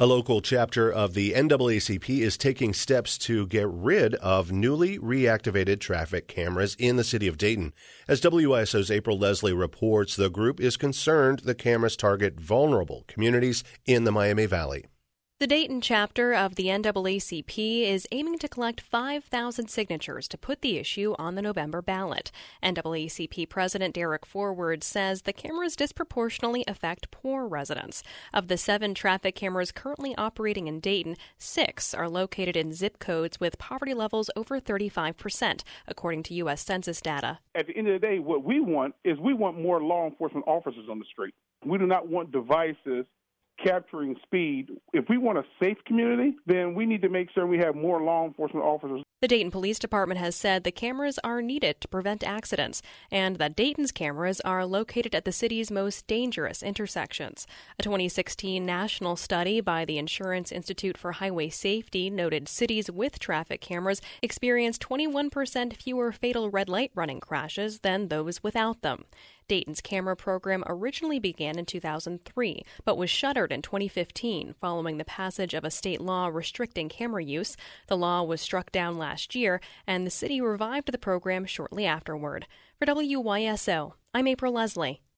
A local chapter of the NAACP is taking steps to get rid of newly reactivated traffic cameras in the city of Dayton. As WISO's April Leslie reports, the group is concerned the cameras target vulnerable communities in the Miami Valley. The Dayton chapter of the NAACP is aiming to collect 5,000 signatures to put the issue on the November ballot. NAACP President Derek Forward says the cameras disproportionately affect poor residents. Of the 7 traffic cameras currently operating in Dayton, 6 are located in zip codes with poverty levels over 35%, according to U.S. Census data. At the end of the day, what we want more law enforcement officers on the street. We do not want devices capturing speed. If we want a safe community, then we need to make sure we have more law enforcement officers. The Dayton Police Department has said the cameras are needed to prevent accidents and that Dayton's cameras are located at the city's most dangerous intersections. A 2016 national study by the Insurance Institute for Highway Safety noted cities with traffic cameras experienced 21% fewer fatal red light running crashes than those without them. Dayton's camera program originally began in 2003, but was shuttered in 2015 following the passage of a state law restricting camera use. The law was struck down last year, and the city revived the program shortly afterward. For WYSO, I'm April Leslie.